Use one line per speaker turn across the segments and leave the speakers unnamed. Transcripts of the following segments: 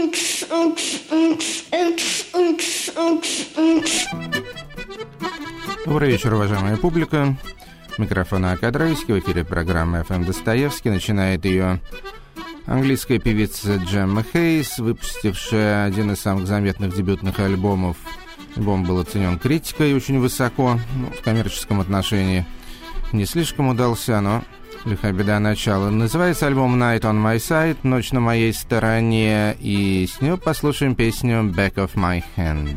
Добрый вечер, уважаемая публика. Микрофон Акадрейский, в эфире программы FM Достоевский. Начинает ее английская певица Джемма Хейс, выпустившая один из самых заметных дебютных альбомов. Альбом был оценен критикой очень высоко, в коммерческом отношении не слишком удался, но лихая беда начала. Называется альбом «Night on my side», «Ночь на моей стороне», и с него послушаем песню «Back of my hand».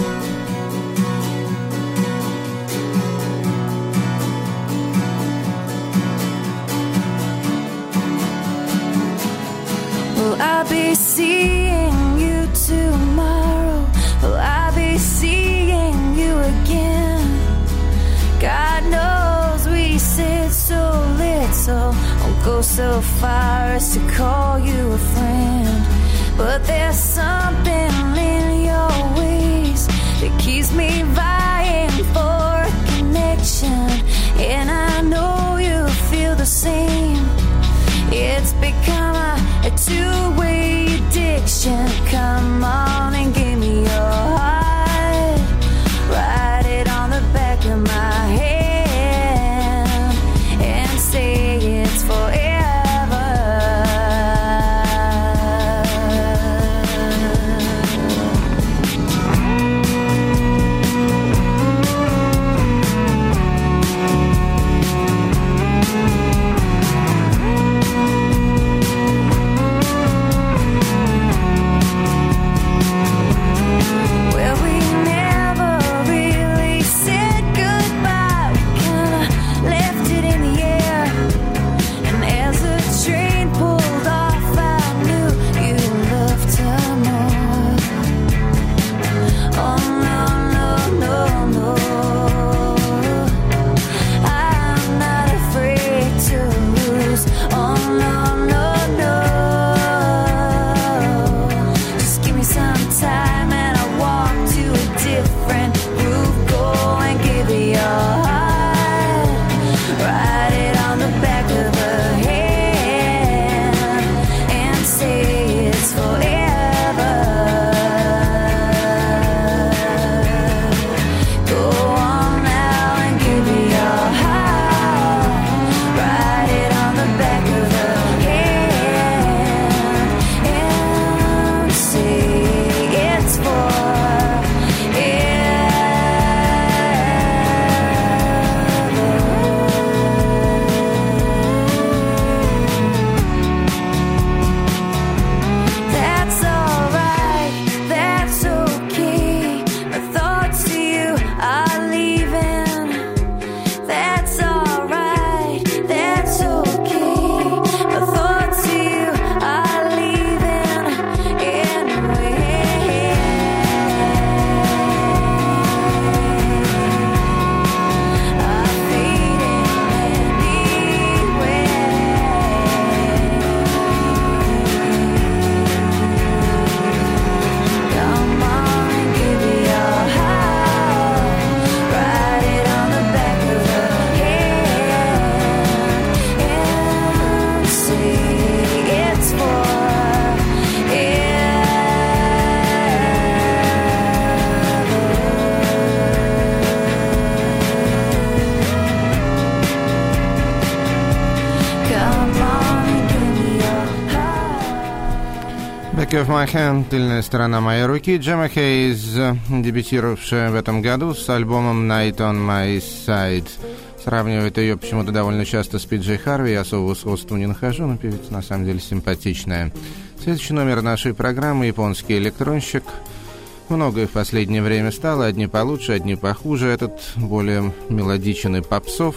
Will I be seeing you tomorrow? Will I be seeing you again? God knows we said so little, won't go so far as to call you a friend. But there's something in your ways that keeps me vying for a connection, and I know you feel the same. It's become a two-way addiction. Come on and give me your heart. Write it on the back of my hand and say it's forever.
«Back of my hand», «Тыльная сторона моей руки», Джемма Хейс, дебютировавшая в этом году с альбомом «Night on my side». Сравнивает ее почему-то довольно часто с Пи Джей Харви, я особого сходства не нахожу, но певица на самом деле симпатичная. Следующий номер нашей программы — японский электронщик. Многое в последнее время стало, одни получше, одни похуже. Этот более мелодичен и попсов.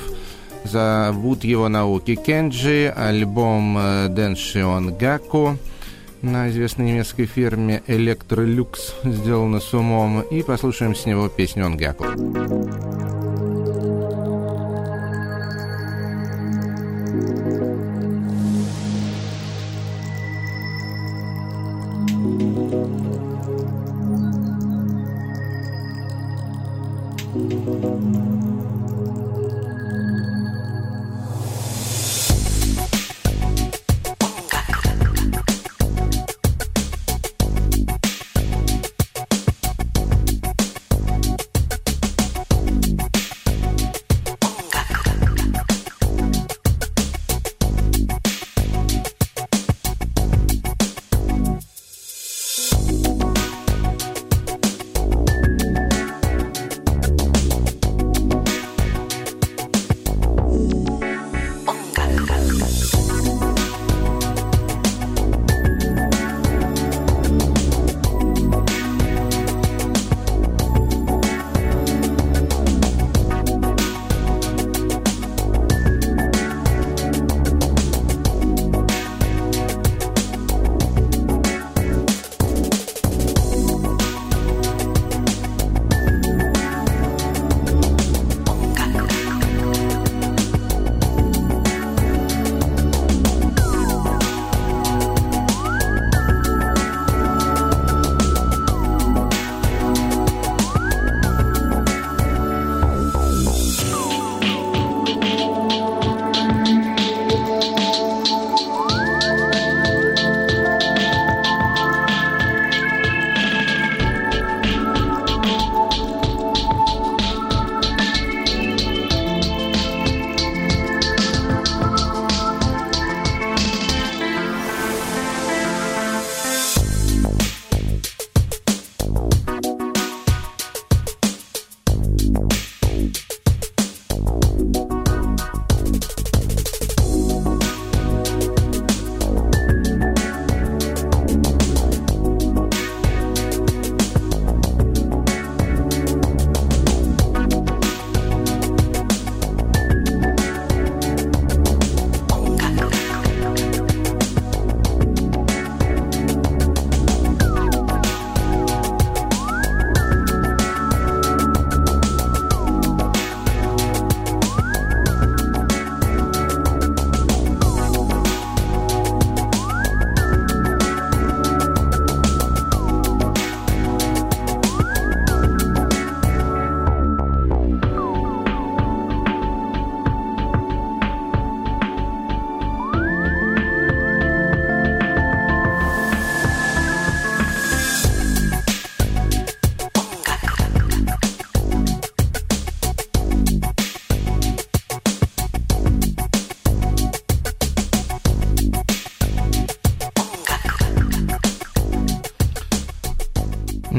Зовут его Наоки Кенджи, альбом «Denshon Gakko» на известной немецкой фирме Electrolux, сделано с умом, и послушаем с него песню «Онгаку».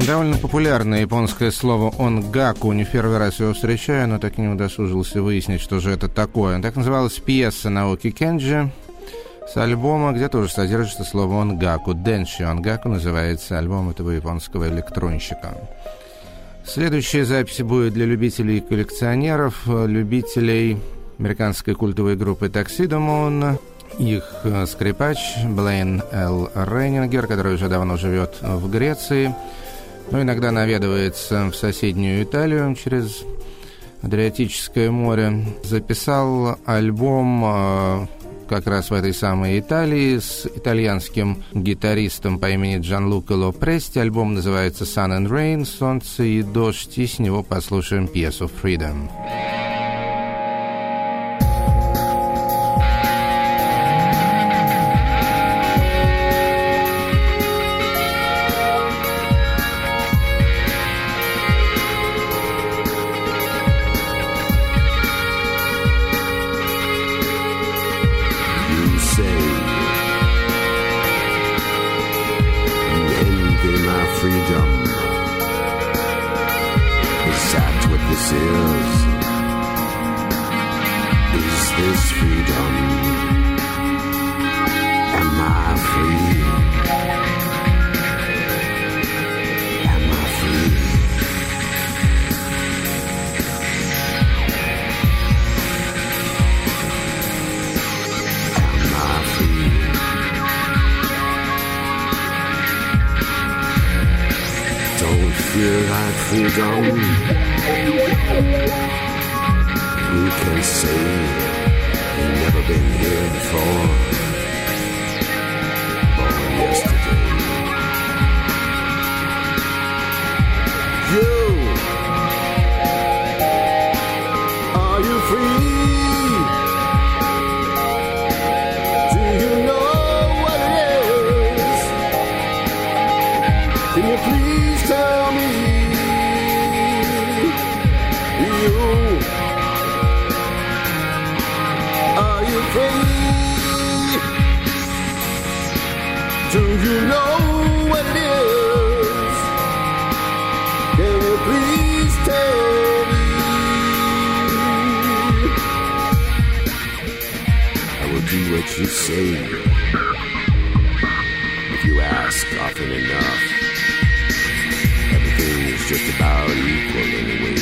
Довольно популярное японское слово «онгаку». Не в первый раз его встречаю, но так и не удосужился выяснить, что же это такое. Так называлась пьеса Наоки Кенджи с альбома, где тоже содержится слово «онгаку». «Денши онгаку» называется альбом этого японского электронщика. Следующая запись будет для любителей коллекционеров, любителей американской культовой группы Tuxedo Moon. Их скрипач Блейн Л. Рейнингер, который уже давно живет в Греции, но иногда наведывается в соседнюю Италию через Адриатическое море, записал альбом как раз в этой самой Италии с итальянским гитаристом по имени Джанлука Лопрести. Альбом называется «Sun and Rain», «Солнце и дождь», и с него послушаем пьесу «Freedom».
Freedom. Who can say you've never been here before? Born yesterday. Are you free? Do you know what it is? Can you please tell me? Are you free? Do you know what it is? Can you please tell me? I will do what you say if you ask often enough. Everything is just about equal anyway.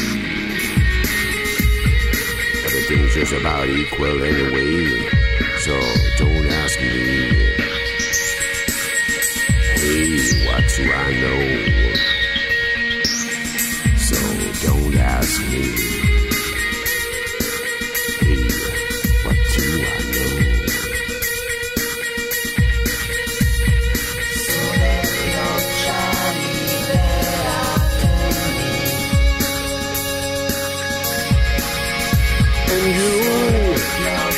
Everything's just about equal anyway, so don't ask me, hey, what do I know? So don't ask me, hey, what do I know? So let your shiny let out to me. And you, are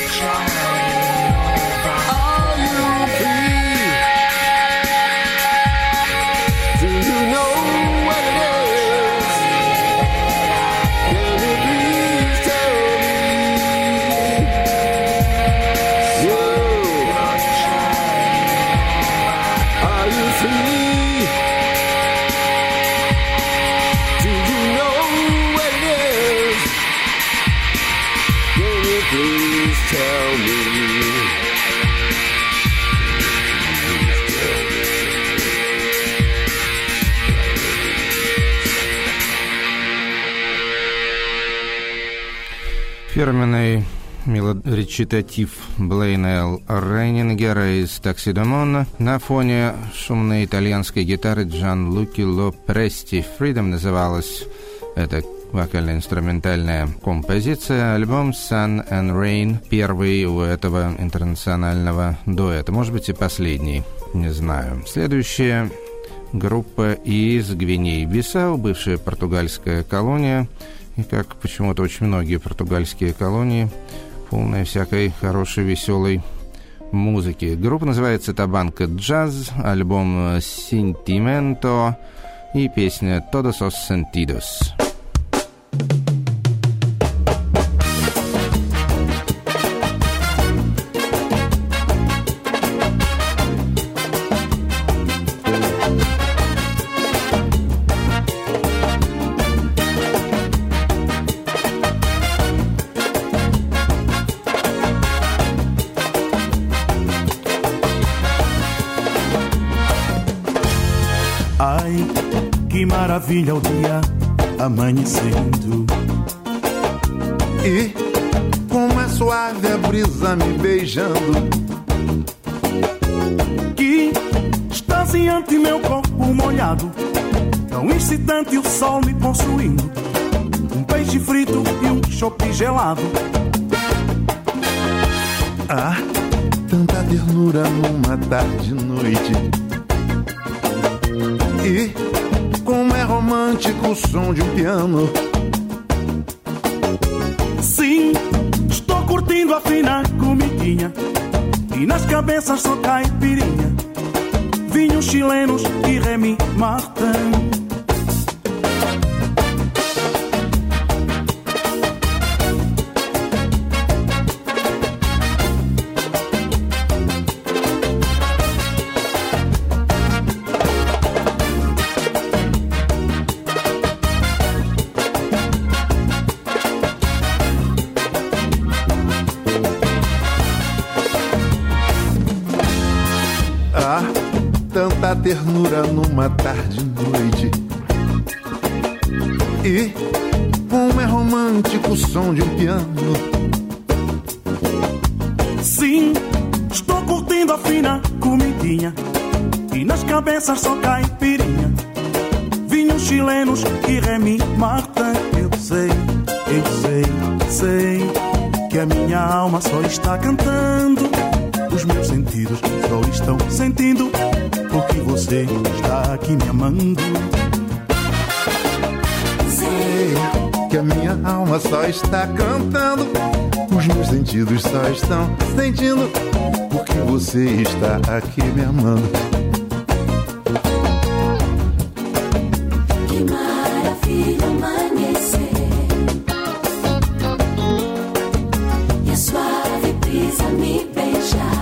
you free? Do you know what it is? Can you please tell me? You, are you free? Do you know what it is? Can you please tell me?
Фирменный речитатив Блейна Л. Рейнингера из Tuxedo Moon на фоне шумной итальянской гитары Джанлуки Лопрести. «Freedom» называлась эта вокально-инструментальная композиция. Альбом «Sun and Rain» первый у этого интернационального дуэта. Может быть, и последний, не знаю. Следующая группа из Гвинеи-Бисау, бывшая португальская колония. И как почему-то очень многие португальские колонии, полная всякой хорошей, веселой музыки. Группа называется «Табанка Джаз», альбом «Сентименто» и песня «Todos os Sentidos».
Ai, que maravilha o dia amanhecendo.
E como é suave a brisa me beijando.
Que extasiante meu corpo molhado, tão excitante o sol me possuindo. Um peixe frito e um chope gelado.
Ah, tanta ternura numa tarde e noite. E como é romântico o som de um piano.
Sim, estou curtindo a fina comidinha e nas cabeças só caipirinha, vinhos chilenos e Remy Martin.
Tanta ternura numa tarde e noite. E como é romântico o som de um piano.
Sim, estou curtindo a fina comidinha e nas cabeças só caipirinha, vinhos chilenos e Remy Martin. Eu sei que a minha alma só está cantando, os meus sentidos só estão sentindo, porque você está aqui me amando.
Sei que a minha alma só está cantando, os meus sentidos só estão sentindo, porque você está aqui me amando.
Que maravilha amanhecer, e a suave brisa me beijar.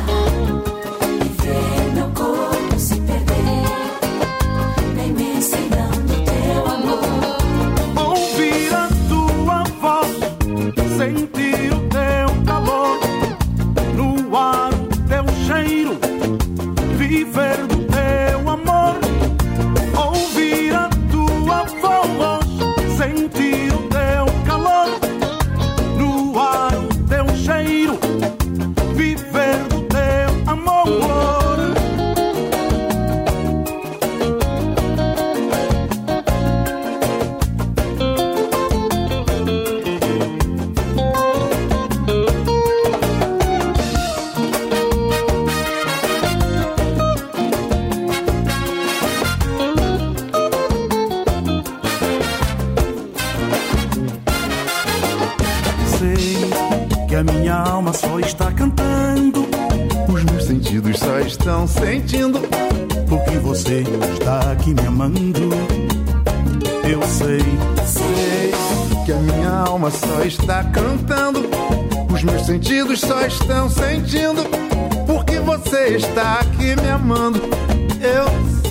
Sentir o teu calor no ar, teu cheiro, viver do teu amor. Ouvir a tua voz, sentir o teu calor no ar, teu cheiro, viver do teu amor. A minha alma só está cantando,
os meus sentidos só estão sentindo,
porque você está aqui me amando. Eu sei
que a minha alma só está cantando, os meus sentidos só estão sentindo, porque você está aqui me amando. Eu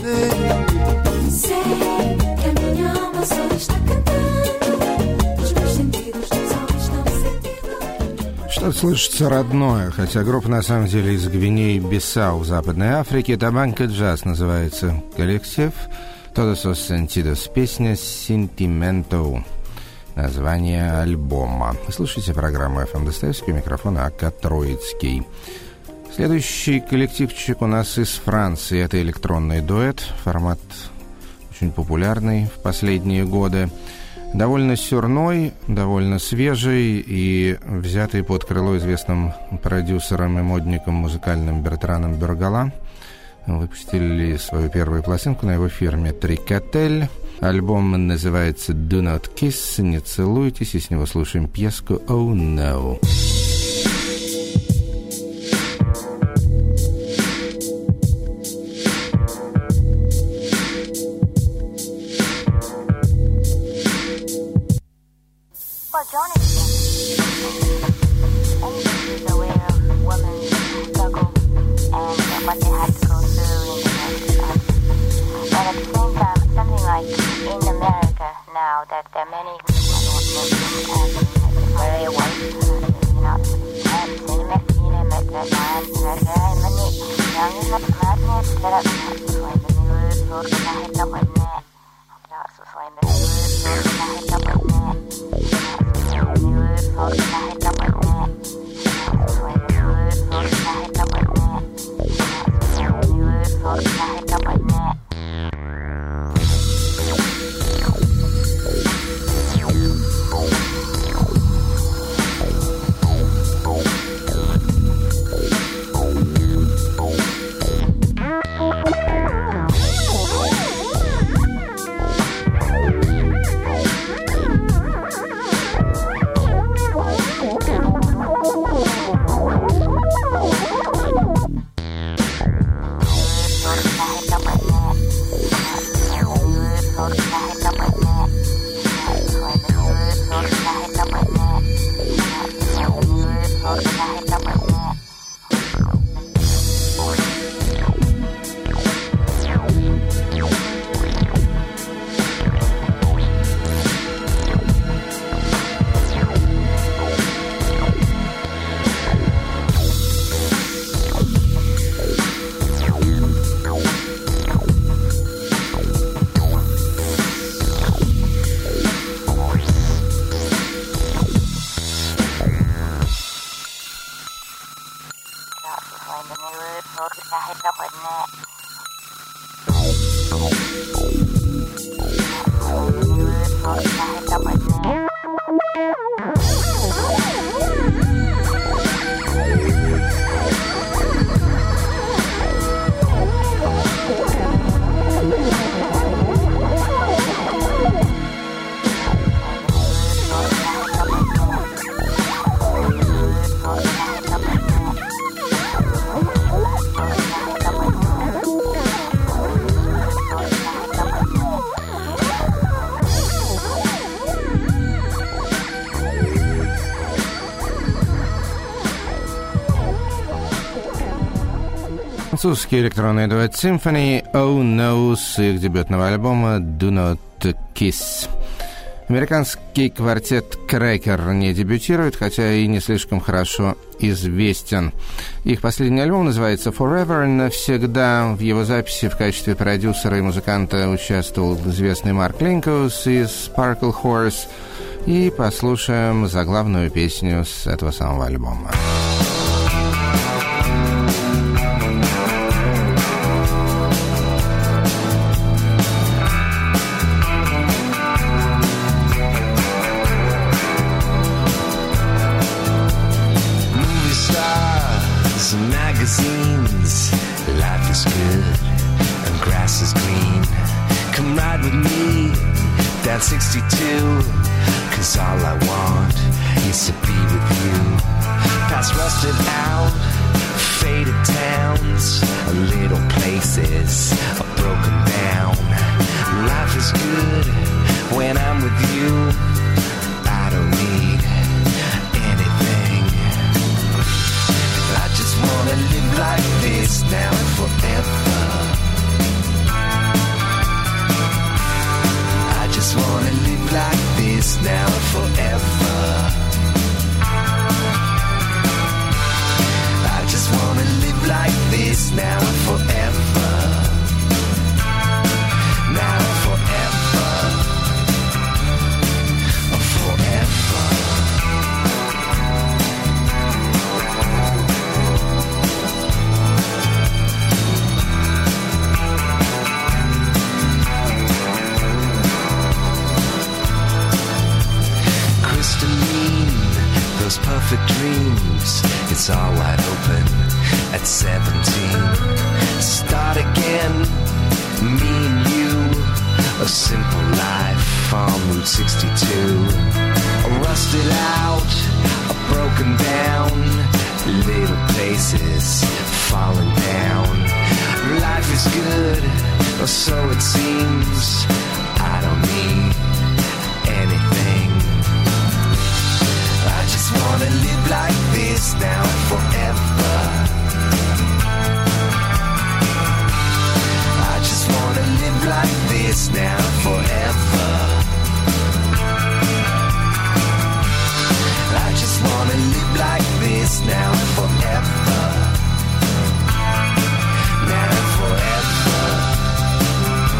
sei
que a minha alma só está cantando, os meus sentidos só estão sentindo.
Что слышится родное, хотя группа на самом деле из Гвинеи-Бисау в Западной Африке. Табанка джаз называется коллектив. Todos os sentidos. Песня «Sentimental». Название альбома. Слушайте программу «ФМ Достоевский», у микрофона А.К. Троицкий. Следующий коллективчик у нас из Франции. Это электронный дуэт. Формат очень популярный в последние годы. Довольно сюрной, довольно свежий и взятый под крыло известным продюсером и модником музыкальным Бертраном Бюргала. Выпустили свою первую пластинку на его фирме «Трикотель». Альбом называется «Do Not Kiss», «Не целуйтесь», и с него слушаем пьеску «Oh No».
Set up
Французский электронный дуэт Symphony Oh No с их дебютного альбома Do Not Kiss. Американский квартет Cracker не дебютирует, хотя и не слишком хорошо известен. Их последний альбом называется Forever навсегда. В его записи в качестве продюсера и музыканта участвовал известный Марк Линкоус из Sparkle Horse. И послушаем заглавную песню с этого самого альбома.
Magazines, life is good and grass is green. Come ride with me down 62, 'cause all I want is to be with you. Past rusted out, faded towns, little places are broken down. Life is good when I'm with you. I don't need anything. I just wanna live like this now and forever. I just wanna live like this now and forever. I just wanna live like this now and forever. Now and forever. Forever. Those perfect dreams, it's all wide open at 17. Start again, me and you, a simple life on Route 62. Rusted out, broken down, little places falling down. Life is good, or so it seems. I don't need anything. I just wanna live like this now and forever. I just wanna live like this now and forever. I just wanna live like this now and forever. Now and forever.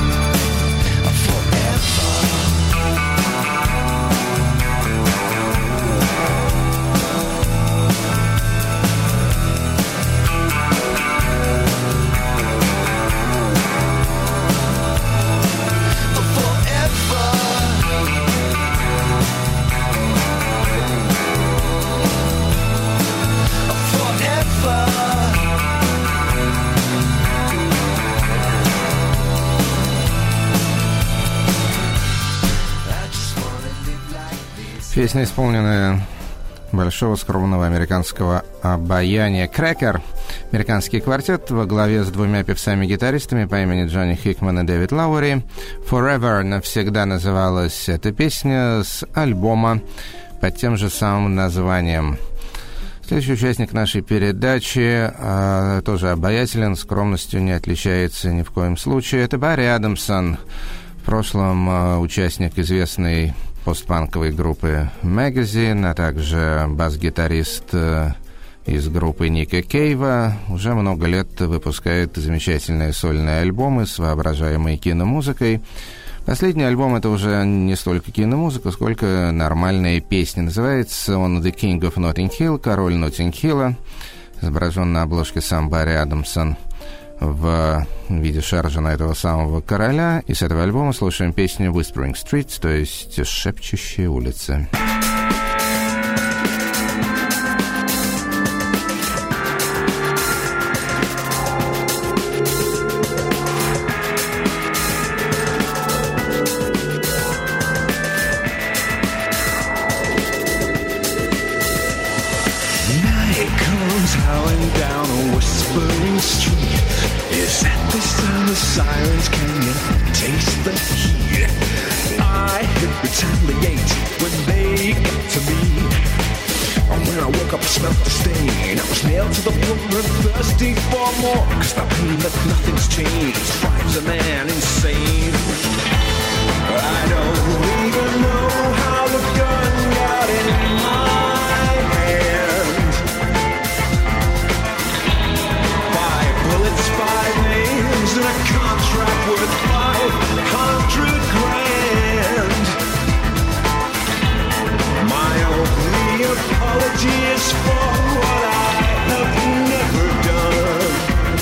Песня, исполненная большого скромного американского обаяния «Cracker». Американский квартет во главе с двумя певцами-гитаристами по имени Джонни Хикман и Дэвид Лаури. «Forever» навсегда называлась эта песня с альбома под тем же самым названием. Следующий участник нашей передачи тоже обаятелен, скромностью не отличается ни в коем случае. Это Барри Адамсон, в прошлом участник известной постпанковой группы Magazine, а также бас-гитарист из группы Ника Кейва. Уже много лет выпускает замечательные сольные альбомы с воображаемой киномузыкой. Последний альбом — это уже не столько киномузыка, сколько нормальные песни. Называется он «The King of Notting Hill», «Король Ноттинг-Хилла». Изображен на обложке сам Барри Адамсон в виде шаржа на этого самого короля. И с этого альбома слушаем песню «Whispering Streets», то есть «Шепчущие улицы».
Sirens, can you taste the heat? I retaliate when they get to me. And when I woke up, I smelled the stain. I was nailed to the floor and thirsty for more. Cause the pain that nothing's changed drives a man insane. I don't even know how the gun got in my hand. 5 bullets, 5 names, and a contract worth 500 grand. My only apology is for what I have never done.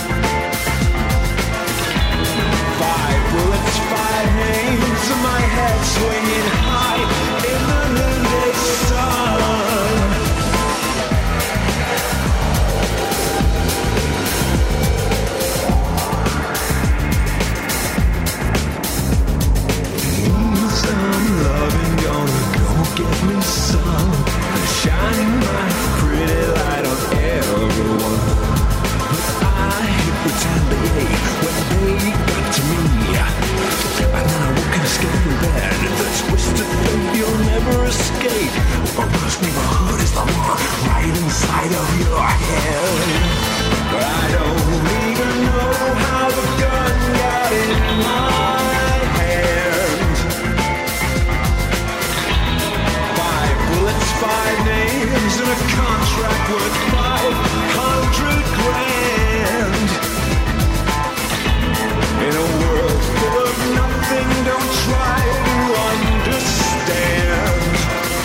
5 bullets, 5 names, and my head swinging high in the noonday sun. Give me some, shining my pretty light on everyone. But I retaliate when they got to me. And then I woke in a scary bed, the twisted thing you'll never escape. A worst neighborhood is the one right inside of your head. I don't even know how the gun got in my hand. 5 names and a contract worth 500 grand. In a world full of nothing, don't try to understand.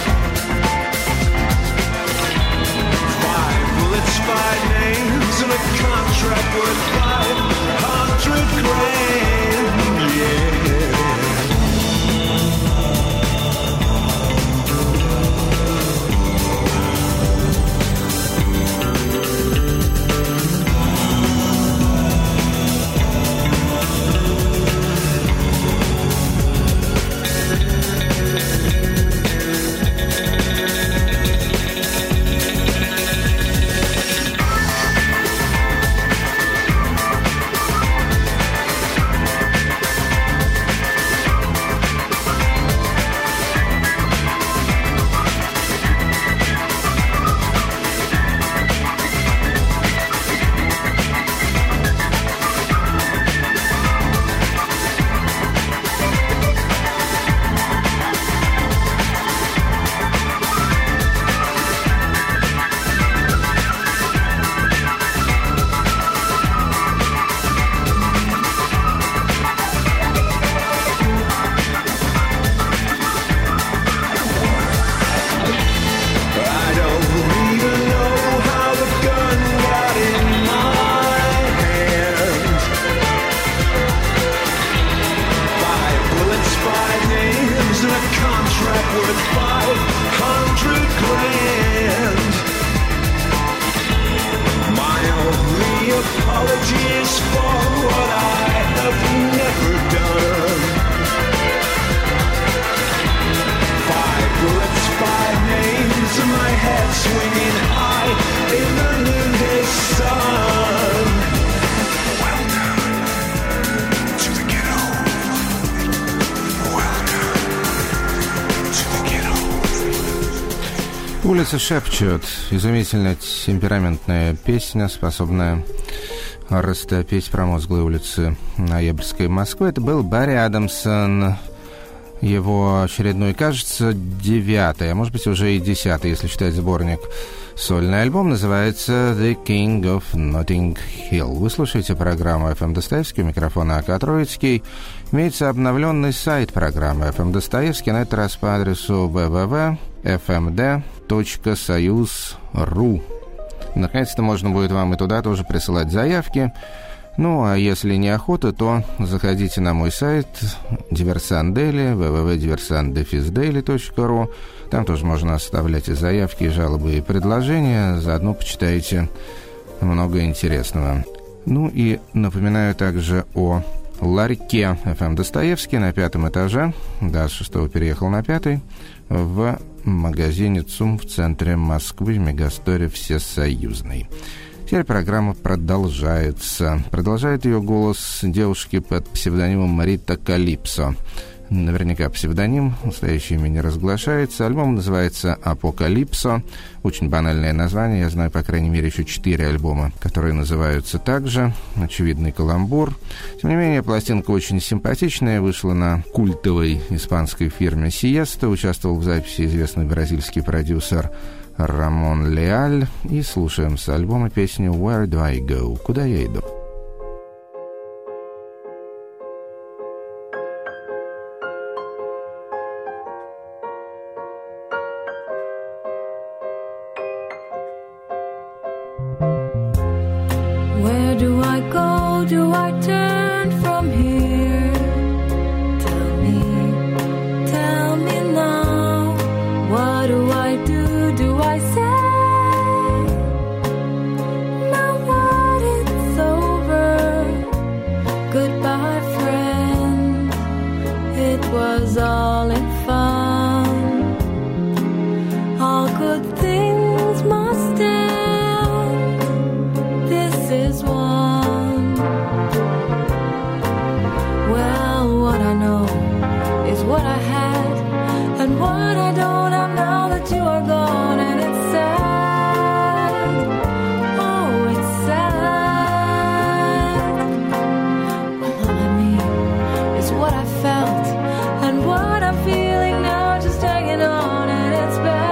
5 bullets, 5 names, and a contract worth 500 grand. Yeah.
Улица шепчет. Изумительно темпераментная песня, способная растопить промозглые улицы ноябрьской Москвы. Это был Барри Адамсон. Его очередной, кажется, 9-й, а может быть уже и 10-й, если считать сборник. Сольный альбом называется «The King of Notting Hill». Вы слушаете программу FM Достоевский, у микрофона АК Троицкий. Имеется обновленный сайт программы FM Достоевский, на этот раз по адресу www.fmd.soyuz.ru. Наконец-то можно будет вам и туда тоже присылать заявки. Ну, а если неохота, то заходите на мой сайт Диверсандели, www.diversant-daily.ru. Там тоже можно оставлять и заявки, и жалобы, и предложения. Заодно почитайте много интересного. Ну и напоминаю также о ларьке FM Достоевский на 5-м этаже. Да, с 6-го переехал на 5-й. В магазине ЦУМ в центре Москвы, в мегасторе «Всесоюзный». Теперь программа продолжается. Продолжает ее голос девушки под псевдонимом Марита Калипсо. Наверняка псевдоним, настоящее имя не разглашается. Альбом называется «Апокалипсо». Очень банальное название. Я знаю, по крайней мере, еще 4 альбома, которые называются так же. Очевидный каламбур. Тем не менее, пластинка очень симпатичная. Вышла на культовой испанской фирме «Сиеста». Участвовал в записи известный бразильский продюсер Рамон Леаль. И слушаем с альбома песню «Where do I go?» «Куда я иду?»
Where do I go? Do I turn from here? Tell me now. What do I do? Do I say? Now that it's over, goodbye, friend. It was all in fun. All good things must end. This is one. Well, what I know is what I had, and what I don't have now that you are gone, and it's sad. Oh, it's sad. Well, all I mean is what I felt, and what I'm feeling now, just hanging on, and it's bad.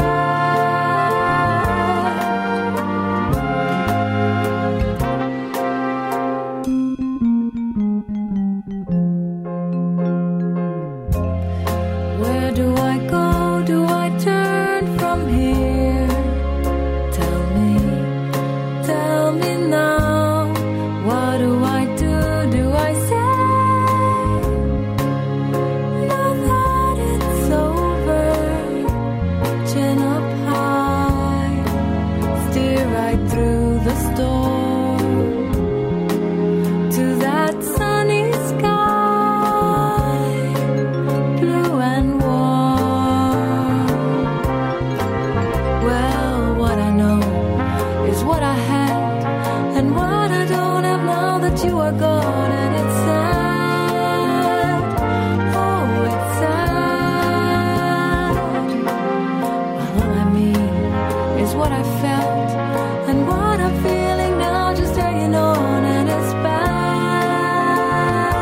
Where do I go? Do I turn from here? Tell me now. What do I do? Do I say? Now that it's over, chin up high, steer right through the storm to that sunny sky, blue and warm. Well, what I know is what I had, and what I don't have now that you are gone, and it's sad. Oh, it's sad. Well, all I mean is what I felt, and what I'm feeling now, just hanging on, and it's bad.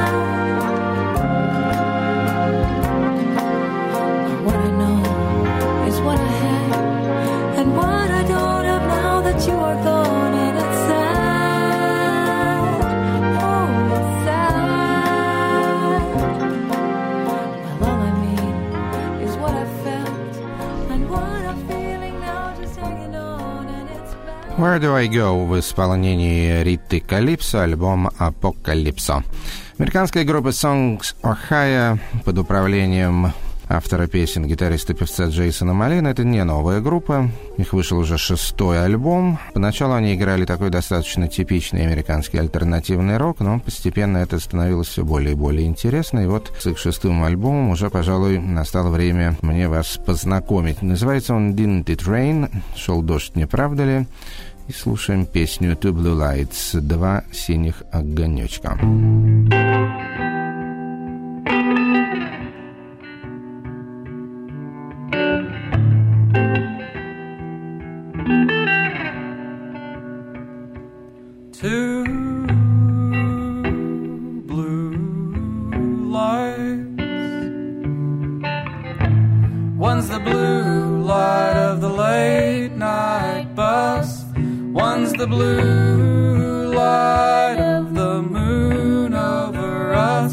What I know is what I had, and what I don't have now that you are gone, and it's sad. Oh, it's sad. Well, all I mean is what I felt, and what I'm feeling now, just hanging on, and it's bad.
«Where do I go» в исполнении Риты Калипсо, альбом «Апокалипсо». Американская группа Songs Ohio под управлением автора песен, гитариста-певца Джейсона Малина. Это не новая группа. Их вышел уже 6-й альбом. Поначалу они играли такой достаточно типичный американский альтернативный рок, но постепенно это становилось все более и более интересно. И вот с их 6-м альбомом уже, пожалуй, настало время мне вас познакомить. Называется он «Didn't It Rain?» «Шел дождь, не правда ли?» И слушаем песню «Two Blue Lights» «Два синих огонечка».
lights. One's the blue light of the late night bus. One's the blue light of the moon over us.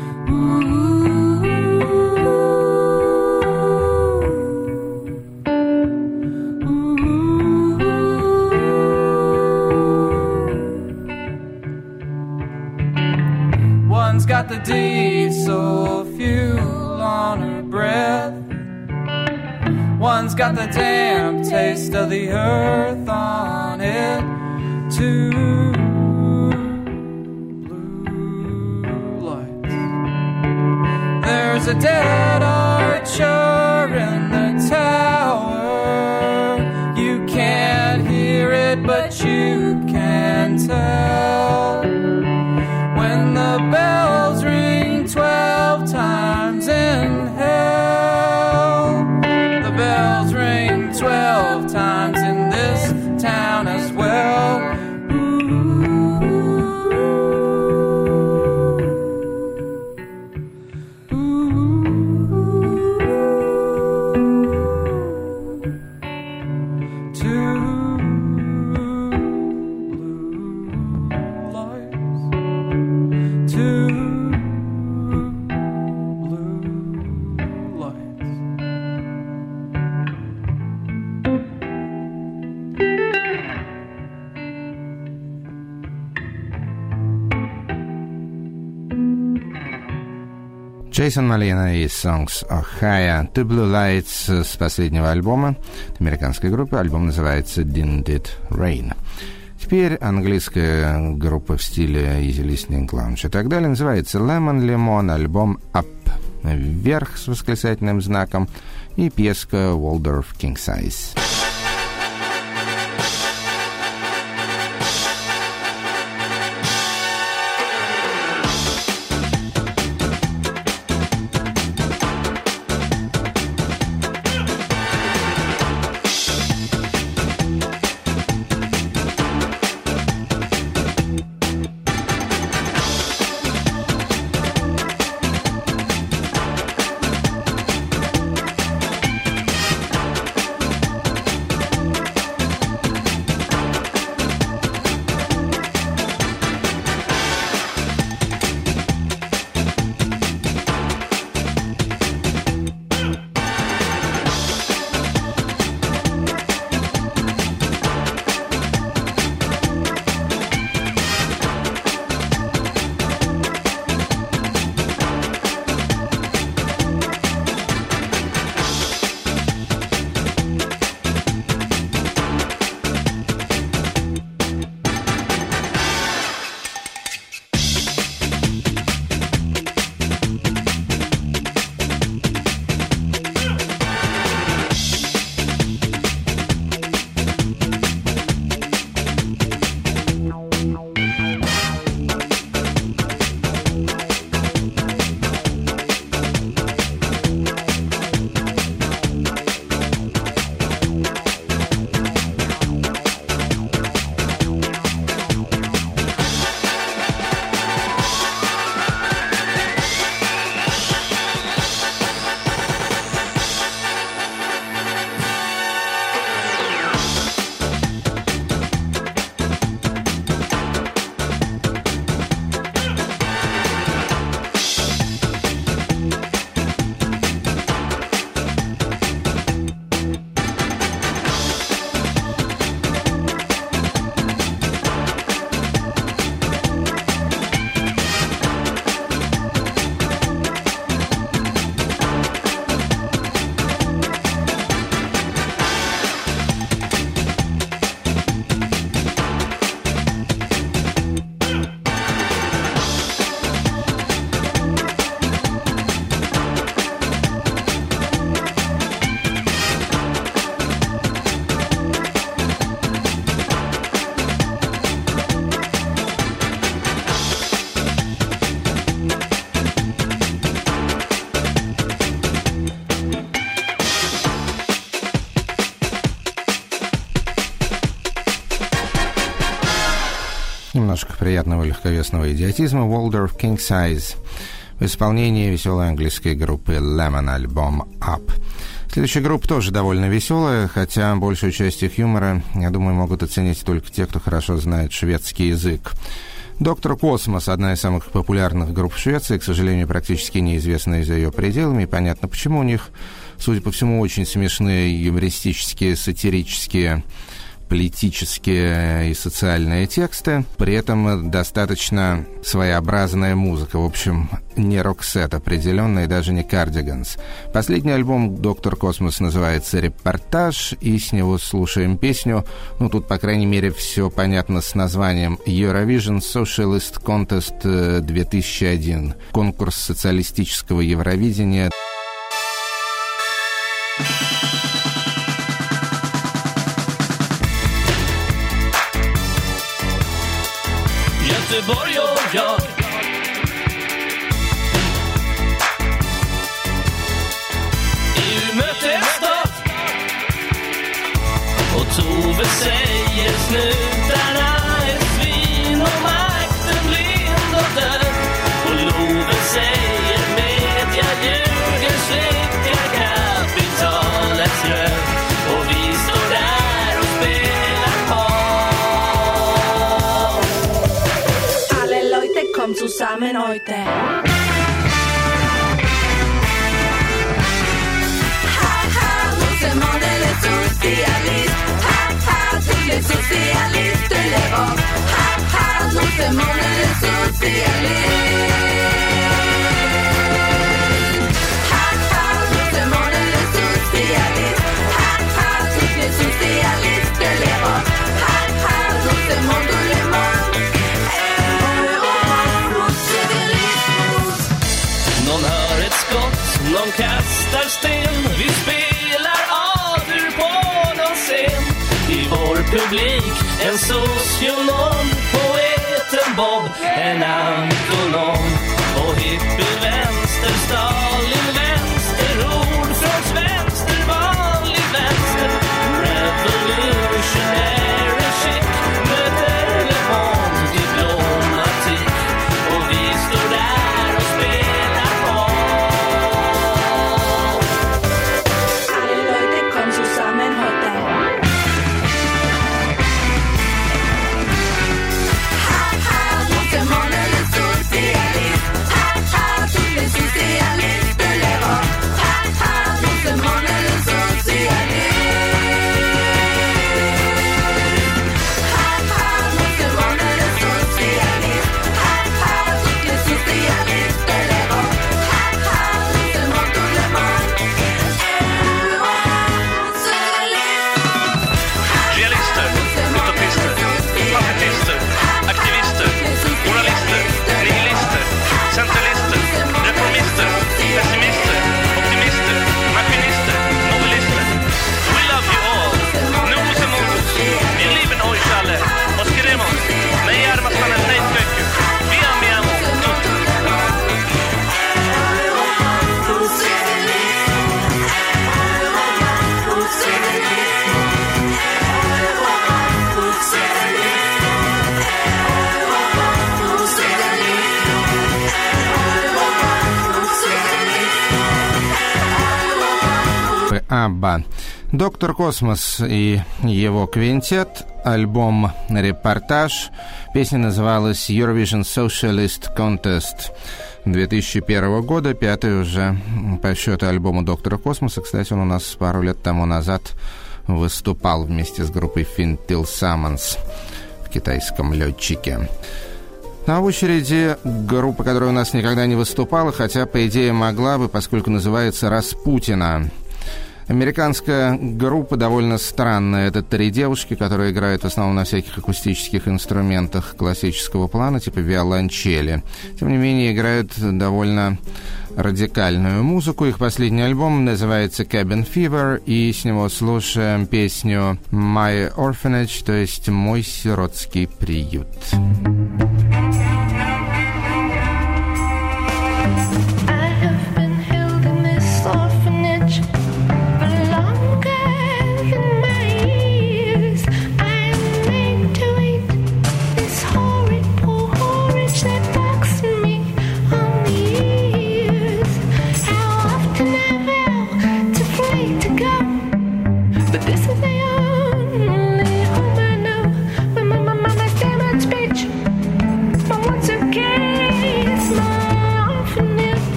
One's got the diesel fuel on her breath. One's got the damp taste of the earth on it. Two blue lights. There's a dead archer in the tower. You can't hear it, but you can tell. When the bells ring 12 times in hell, the bells ring 12 times in this town as well.
Джейсон Малина и Songs Ohio, Two Blue Lights с последнего альбома американской группы. Альбом называется Didn't It Rain. Теперь английская группа в стиле Easy Listening Lounge и так далее. Называется Lemon Lemon, альбом Up, вверх с восклицательным знаком, и пьеска Waldorf King Size. Немножко приятного легковесного идиотизма. Waldorf King Size. в исполнении веселой английской группы Lemon, альбом Up. Следующая группа тоже довольно веселая, хотя большую часть их юмора, я думаю, могут оценить только те, кто хорошо знает шведский язык. «Доктор Космос» — одна из самых популярных групп в Швеции, к сожалению, практически неизвестная за ее пределами, и понятно, почему. У них, судя по всему, очень смешные юмористические, сатирические, политические и социальные тексты, при этом достаточно своеобразная музыка. В общем, не рок-сет определенно и даже не Cardigans. Последний альбом «Доктор Космос» называется «Репортаж», и с него слушаем песню, тут, по крайней мере, все понятно с названием «Eurovision Socialist Contest 2001», конкурс социалистического Евровидения.
Göteborg och jag EU-mötesdag och Tove säger snutarna är svin och makten blind och död och Love säger media ljuger släcker kapitalets röd och vi står där och spelar par.
Alle Leute kommen zusammen heute. Socialist, ha ha, tous les socialistes l'Europe, ha ha, nous sommes les socialistes, ha ha, nous sommes les socialistes, ha ha, tous les socialistes l'Europe, ha ha, nous sommes tout le monde, socialismus.
Någon hör ett skott, någon kastar sten, vi spelar adur på någon scen. I vår publik en socionom, poeten Bob, en antonom. Och hippie-vänster, Stalin-vänster, ord från vänster, vanlig vänster. Revolutionary chic, möter Le Monde, diplomatik. Och vi står där och spelar par.
Alle Leute kommen zusammen heute. Ha ha, nous sommes les socialistes, ha ha, tous les socialistes de l'Europe, ha ha, nous sommes les socialistes, ha ha, nous sommes les socialistes, ha ha, tous les socialistes de l'Europe, ha ha, nous sommes tout le monde.
Realister, utopister, pacifister, aktivister, moralister, nihilister, centralister, reformister, pessimister, optimister, maskinister, novelister. We love you all. Nos emot oss. Wir lieben euch alle. Os queremos. Nej armas man en nejtkökku. Vi amiamo tutti.
Абба. «Доктор Космос» и его квинтет, альбом «Репортаж». Песня называлась «Eurovision Socialist Contest» 2001 года, пятый уже по счету альбома «Доктора Космоса». Кстати, он у нас пару лет тому назад выступал вместе с группой Fintil Summons в «Китайском летчике». На очереди группа, которая у нас никогда не выступала, хотя, по идее, могла бы, поскольку называется «Распутина». Американская группа довольно странная. Это 3 девушки, которые играют в основном на всяких акустических инструментах классического плана, типа виолончели. Тем не менее, играют довольно радикальную музыку. Их последний альбом называется Cabin Fever, и с него слушаем песню My Orphanage, то есть «Мой сиротский приют».
That box me on the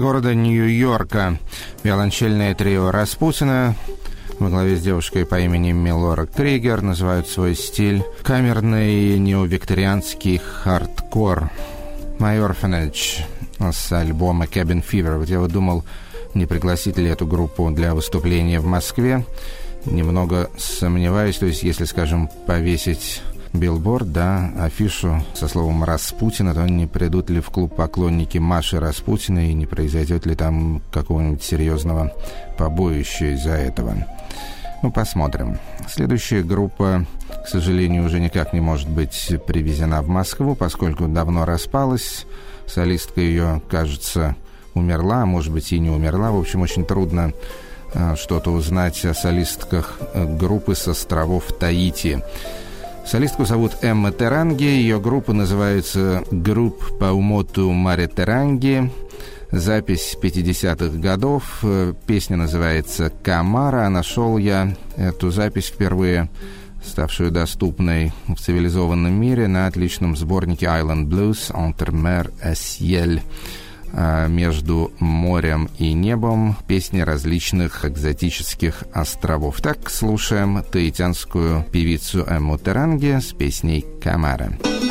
города Нью-Йорка. Виолончельное трио Распутина во главе с девушкой по имени Мелора Кригер называют свой стиль камерный неовикторианский хардкор. My Orphanage с альбома Cabin Fever. Вот я вот думал, не пригласить ли эту группу для выступления в Москве. Немного сомневаюсь, то есть если, скажем, повесить билборд, да, афишу со словом «Распутина», то не придут ли в клуб поклонники Маши Распутиной и не произойдет ли там какого-нибудь серьезного побоища из-за этого. Ну, посмотрим. Следующая группа, к сожалению, уже никак не может быть привезена в Москву, поскольку давно распалась. Солистка ее, кажется, умерла, а может быть и не умерла. В общем, очень трудно что-то узнать о солистках группы с островов Таити. Солистку зовут Эмма Теранги, ее группа называется «Групп Паумоту Маре Теранги». Запись 50-х годов, песня называется «Камара». Нашел я эту запись впервые, ставшую доступной в цивилизованном мире, на отличном сборнике Island Blues «Entre mer et ciel». Между морем и небом, песни различных экзотических островов. Так, слушаем таитянскую певицу Эмму Теранги с песней «Камара».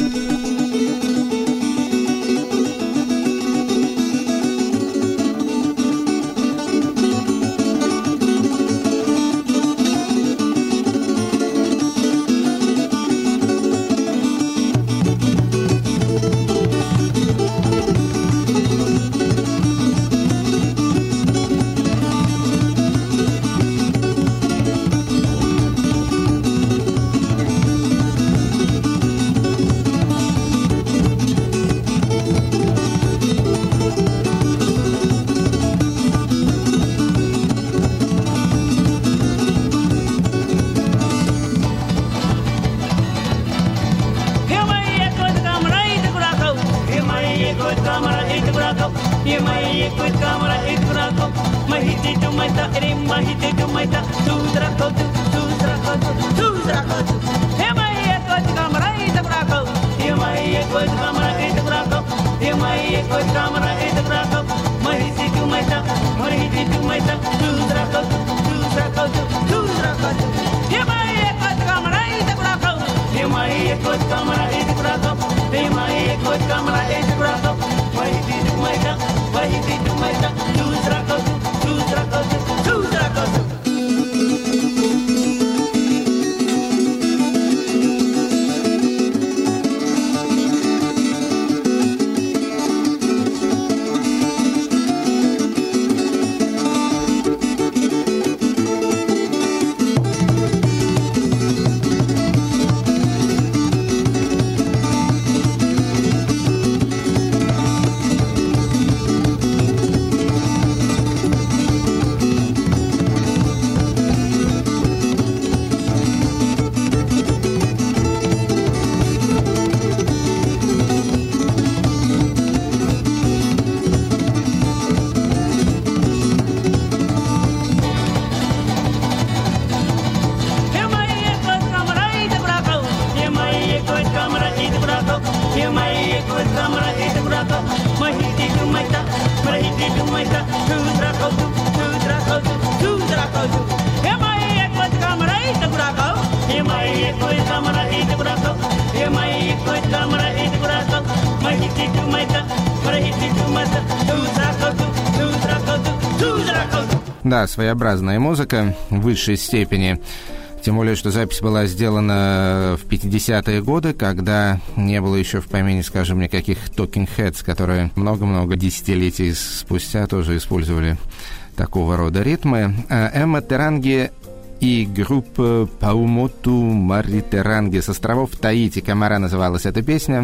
Да, своеобразная музыка в высшей степени. Тем более, что запись была сделана в 50-е годы, когда не было еще в помине, скажем, никаких Talking Heads, которые много-много десятилетий спустя тоже использовали такого рода ритмы. Эмма Теранги и группа Паумоту Маре Теранги с островов Таити. «Камара» называлась эта песня,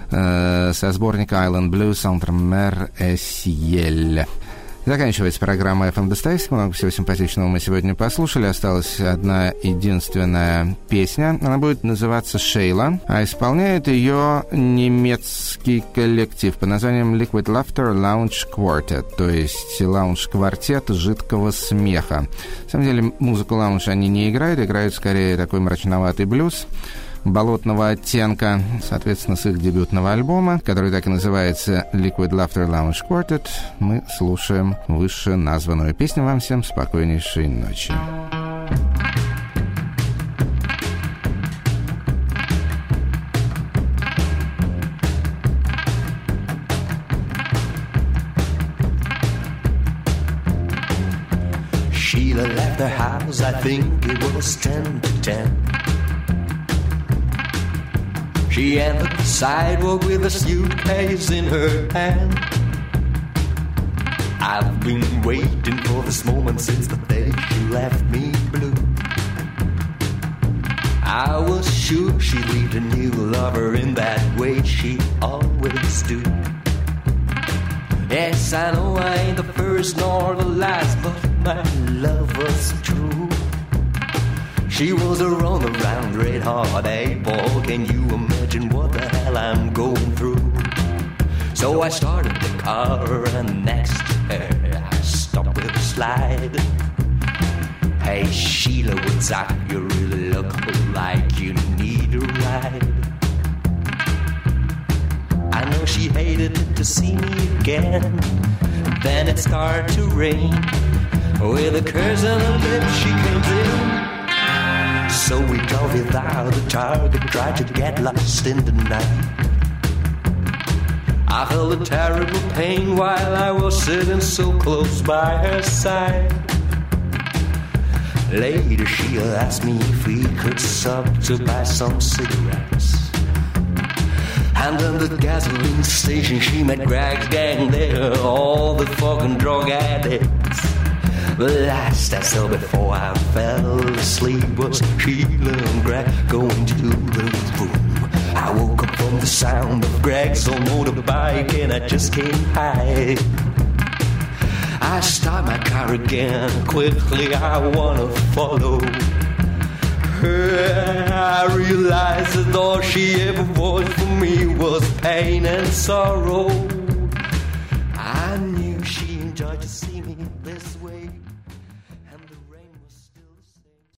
со сборника Island Blues «Entre mer et ciel». Заканчивается программа FM Достоевского. Много всего симпатичного мы сегодня послушали. Осталась одна единственная песня. Она будет называться «Шейла», а исполняет ее немецкий коллектив под названием Liquid Laughter Lounge Quartet, то есть лаунж-квартет жидкого смеха. На самом деле музыку лаунж они не играют скорее такой мрачноватый блюз. болотного оттенка, соответственно, с их дебютного альбома, который так и называется Liquid Laughter Lounge Quartet, мы слушаем вышеназванную песню. Вам всем спокойнейшей ночи.
Sheila left the house, I think it was 10 to 10. She entered the sidewalk with a suitcase in her hand. I've been waiting for this moment since the day she left me blue. I was sure she'd leave a new lover in that way she always do. Yes, I know I ain't the first nor the last, but my love was true. She was a runaround red hot eight-ball. Can you imagine what the hell I'm going through? So I started the car and next to her I stopped with a slide. Hey Sheila, what's up? You really look like you need a ride. I know she hated to see me again. Then it started to rain. With a curse on her lips she came in. So we drove without the target, tried to get lost in the night. I felt a terrible pain while I was sitting so close by her side. Later she asked me if we could stop to buy some cigarettes. And at the gasoline station she met Greg's gang there, all the fucking drug addicts. The last I saw before I fell asleep was Sheila and Greg going to the room. I woke up from the sound of Greg's old motorbike and I just can't hide. I start my car again quickly, I wanna follow her. I realized that all she ever was for me was pain and sorrow.